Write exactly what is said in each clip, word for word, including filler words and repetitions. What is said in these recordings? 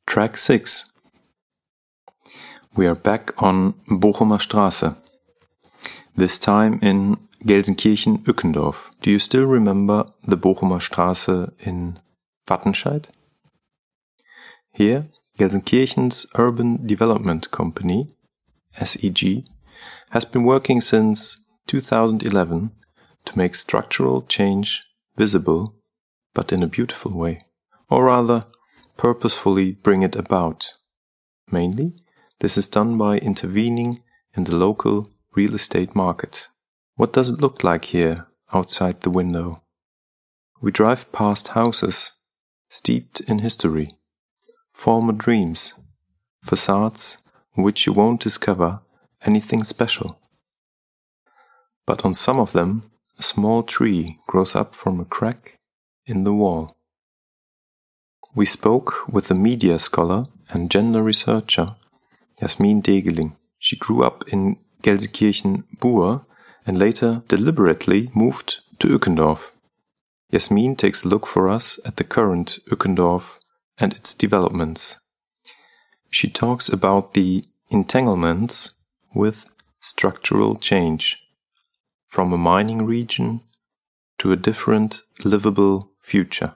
Track six. We are back on Bochumer Straße, this time in Gelsenkirchen-Ückendorf. Do you still remember the Bochumer Straße in Wattenscheid? Here, Gelsenkirchen's Urban Development Company, S E G, has been working since two thousand eleven to make structural change visible, but in a beautiful way, or rather, purposefully bring it about. Mainly, this is done by intervening in the local real estate market. What does it look like here, outside the window? We drive past houses, steeped in history, former dreams, facades in which you won't discover anything special. But on some of them, a small tree grows up from a crack in the wall. We spoke with a media scholar and gender researcher, Jasmin Degeling. She grew up in Gelsenkirchen-Buhr and later deliberately moved to Ückendorf. Jasmin takes a look for us at the current Ückendorf and its developments. She talks about the entanglements with structural change, from a mining region to a different livable future.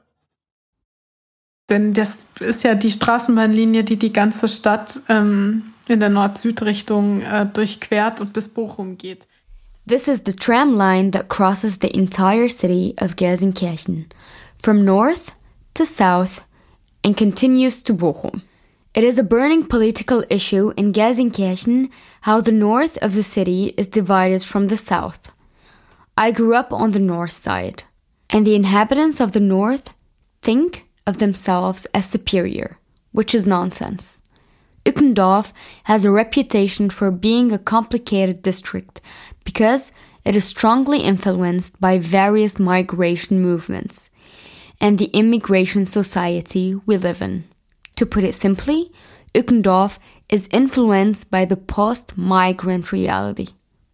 Denn das ist ja die Straßenbahnlinie, die die ganze Stadt ähm, in der Nord-Süd-Richtung äh, durchquert und bis Bochum geht. This is the tram line that crosses the entire city of Gelsenkirchen, from north to south, and continues to Bochum. It is a burning political issue in Gelsenkirchen how the north of the city is divided from the south. I grew up on the north side, and the inhabitants of the north think of themselves as superior, which is nonsense. Ückendorf has a reputation for being a complicated district because it is strongly influenced by various migration movements and the immigration society we live in. To put it simply, Ückendorf is influenced by the post-migrant reality.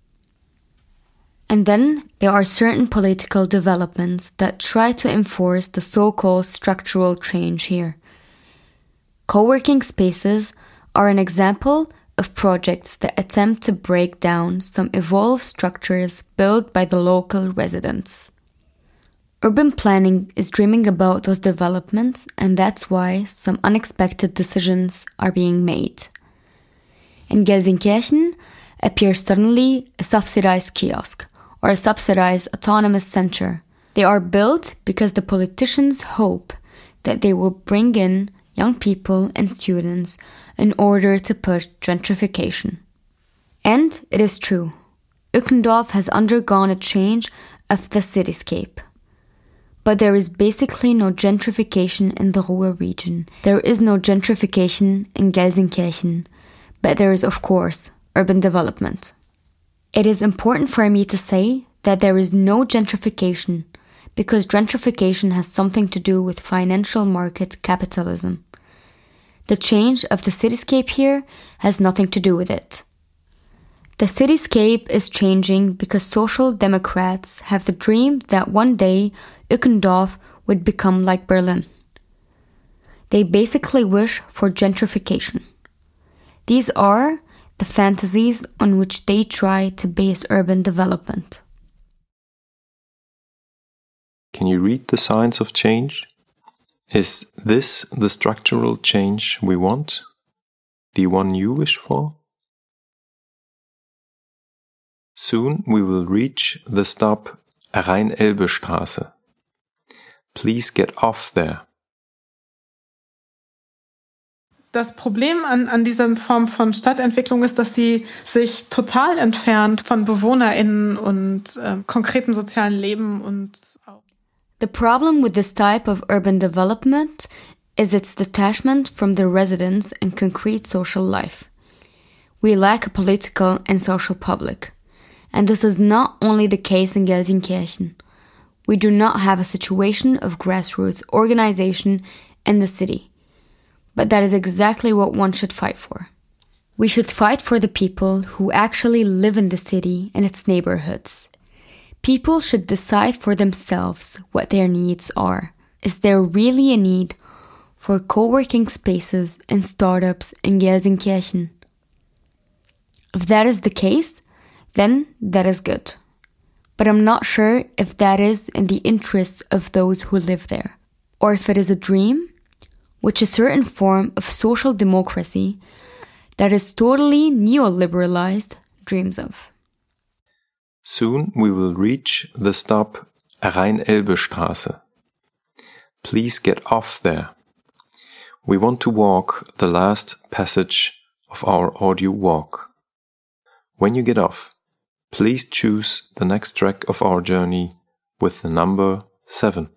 And then there are certain political developments that try to enforce the so-called structural change here. Co-working spaces are an example of projects that attempt to break down some evolved structures built by the local residents. Urban planning is dreaming about those developments, and that's why some unexpected decisions are being made. In Gelsenkirchen appears suddenly a subsidized kiosk, or a subsidized autonomous center. They are built because the politicians hope that they will bring in young people and students in order to push gentrification. And it is true. Ückendorf has undergone a change of the cityscape. But there is basically no gentrification in the Ruhr region. There is no gentrification in Gelsenkirchen. But there is, of course, urban development. It is important for me to say that there is no gentrification, because gentrification has something to do with financial market capitalism. The change of the cityscape here has nothing to do with it. The cityscape is changing because social democrats have the dream that one day Ückendorf would become like Berlin. They basically wish for gentrification. These are the fantasies on which they try to base urban development. Can you read the signs of change? Is this the structural change we want? The one you wish for? Soon we will reach the stop Rhein-Elbe-Straße. Please get off there. Das Problem an, an dieser Form von Stadtentwicklung ist, dass sie sich total entfernt von BewohnerInnen und äh, konkretem sozialen Leben und auch. The problem with this type of urban development is its detachment from the residents and concrete social life. We lack a political and social public. And this is not only the case in Gelsenkirchen. We do not have a situation of grassroots organization in the city. But that is exactly what one should fight for. We should fight for the people who actually live in the city and its neighborhoods. People should decide for themselves what their needs are. Is there really a need for co-working spaces and startups in Gelsenkirchen. If that is the case, then that is good. But I'm not sure if that is in the interests of those who live there, or if it is a dream, which a certain form of social democracy that is totally neoliberalized dreams of. Soon we will reach the stop Rhein-Elbe-Straße. Please get off there. We want to walk the last passage of our audio walk. When you get off, please choose the next track of our journey with the number seven.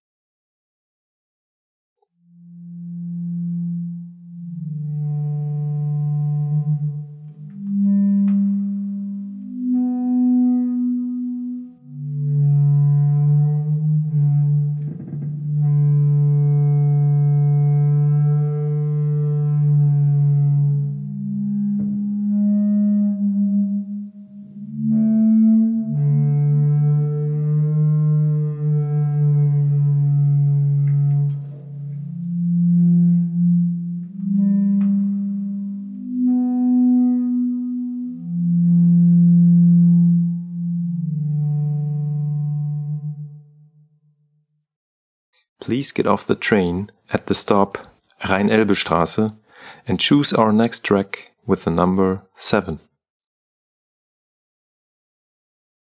Please get off the train at the stop Rhein-Elbe-Straße and choose our next track with the number seven.